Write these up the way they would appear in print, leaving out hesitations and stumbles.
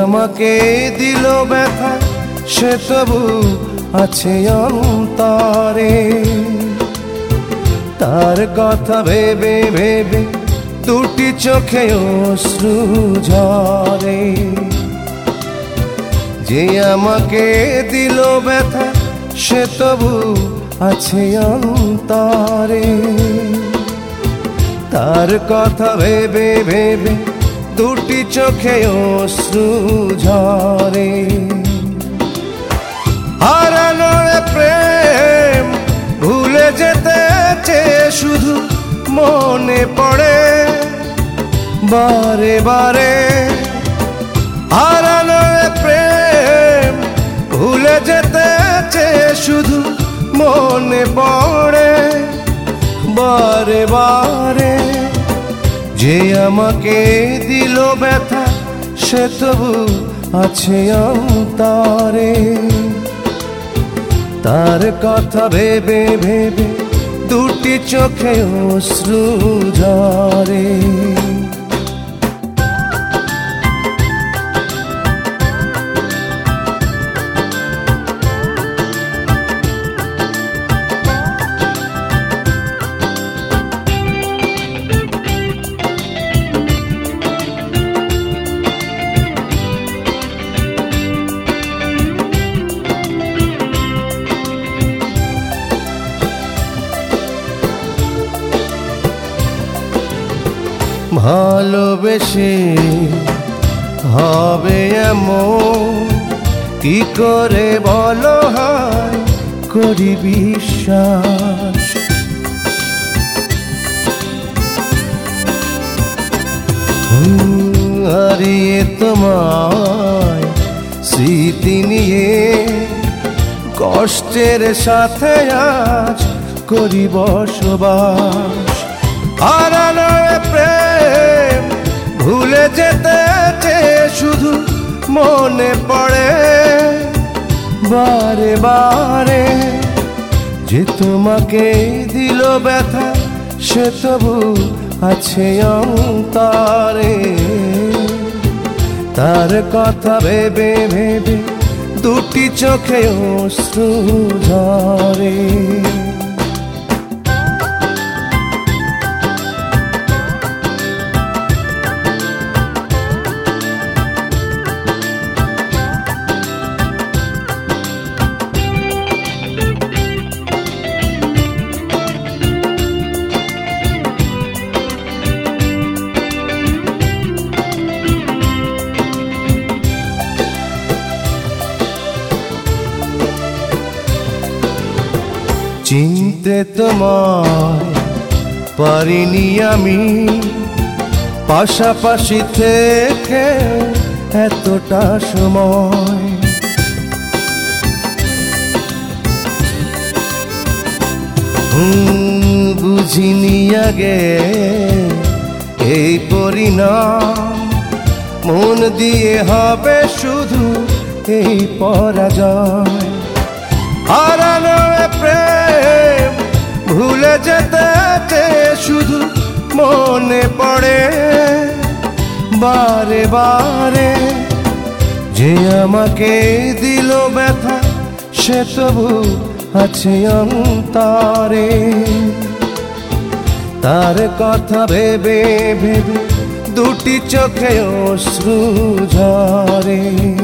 আমাকে দিল ব্যথা সে তবু আছে অন্তরে। তার কথা ভেবে ভেবে দুটি চোখে অশ্রু ঝরে। যে আমাকে দিল ব্যথা সে তবু আছে অন্তরে। তার কথা ভেবে ভেবে দুটি চোখে অশ্রু ঝরে। হারানো প্রেম ভুলে যেতে চেয়ে শুধু মনে পড়ে বারে বারে। হারানো প্রেম ভুলে যেতে চেয়ে শুধু মনে পড়ে বারে বারে। যে আমাকে দিল ব্যথা সে তবু আছে অন্তরে। তার কথা ভেবে ভেবে দুটি চোখে অশ্রু ঝরে। ভালোবেসে হবে এমন কি করে বলো হায় করি বিশ্বাস। হারিয়ে তোমায় স্মৃতি নিয়ে কষ্টের সাথে আজ করি বসবাস। হারানো প্রেম ভুলে যেতে চেয়ে শুধু মনে পড়ে বারে বারে। যে তোমাকে দিল ব্যথা সে তবু আছে অন্তরে। তার কথা ভেবে ভেবে দুটি চোখে অশ্রু ঝরে। চিনতে তোমায় পারিনি আমি পাশাপাশি থেকে এতটা সময়। বুঝিনি আগে এই পরিণাম মন দিয়ে হবে শুধু এই পরাজয়। হারানো প্রেম ভুলে যেতে চেয়ে শুধু মনে পড়ে বারে বারে। যে আমাকে দিল ব্যথা সে তবু আছে অন্তরে। তার কথা ভেবে ভেবে দুটি চোখে অশ্রু ঝরে।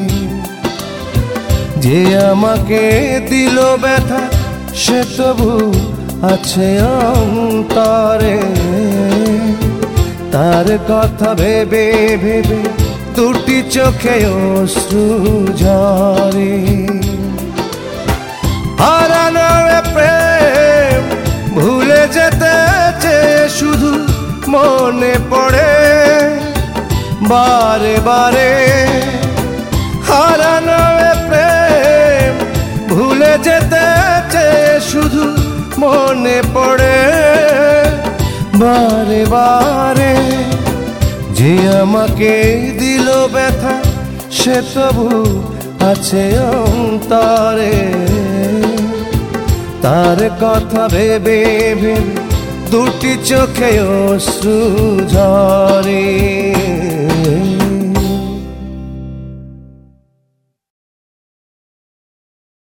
যে আমাকে দিল ব্যথা সে তবু আছে অন্তরে। তার কথা ভেবে ভেবে দুটি চোখে অশ্রু ঝরে। হারানো প্রেম ভুলে যেতে চেয়ে শুধু মনে পড়ে বারে বারে। হারানো প্রেম ভুলে যেতে চেয়ে শুধু মনে পড়ে বারে বারে। যে আমাকে দিল ব্যথা সে তবু আছে অন্তরে। তার কথা ভেবে ভেবে দুটি চোখে অশ্রু ঝরে।